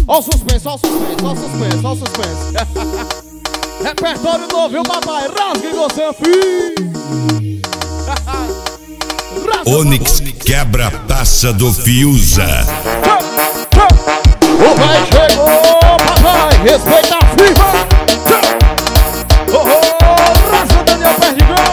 Ó o suspense, ó o suspense, ó o suspense, ó o suspense. Repertório novo, viu, papai? Rasgue você, filho. Onix quebra a taça do Fiuza. O vai chegou, papai, respeita a firma. Rasga Daniel Perdigão.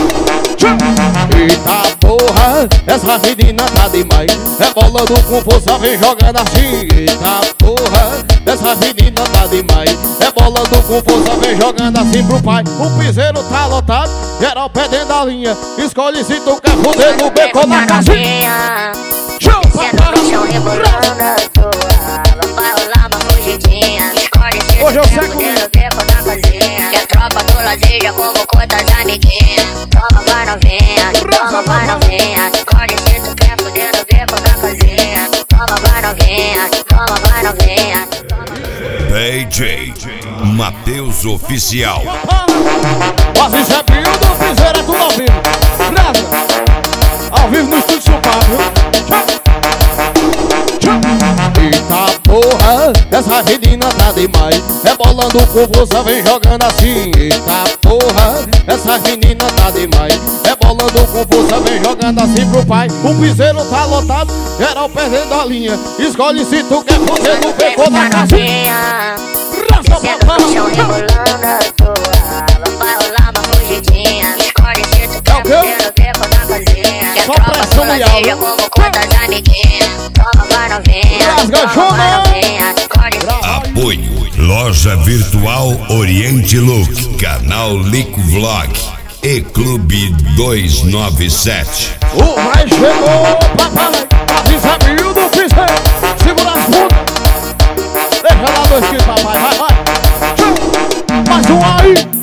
Eita porra, essa menina tá demais. Rebolando com força, vem jogando assim. Eita porra, essa menina tá demais. Rebolando com força, vem jogando assim pro pai. O piseiro tá lotado, geral pé dentro da linha. Escolhe se tu quer foder no beco ou na casinha. Show, papai, rebolando a tua. Vai rolar uma fugidinha. Escolhe se hoje eu tu sei quer comigo. foder no beco ou na casinha. Que a tropa do lazer já convocou das amiguinhas. Toma, vai novinha, toma, vai novinha. Escolhe se tu quer foder no beco ou na casinha. Toma, vai novinha, toma, vai novinha. PJ Matheus Oficial. Mas isso é pio do piseiro, é tudo ao vivo. Grava, ao vivo no estúdio Chupar, viu? Eita porra, essa menina tá demais. Rebolando com força, vem jogando assim. Eita porra, essa menina tá demais. Rebolando com força, vem jogando assim pro pai. O piseiro tá lotado, geral perdendo a linha. Escolhe se tu quer foder no beco ou na casinha. Descendo no chão, rebolando a tua. Vai rolar uma fugidinha. Escolhe se tu quer foder no beco ou na casinha. Que a Só tropa pressão do no lazer já alto. convocou das amiguinhas. Toma, vai novinha, Rasga, toma, Júnior. vai novinha. Escolhe se Apoio Loja Virtual Oriente Look, Canal Lico Vlog e Clube 297. O vai chegou, papai. Avisa mil do piseiro. Segura as pontas. Deixa lá 2 quilos, papai. Vai, vai. Mais um aí.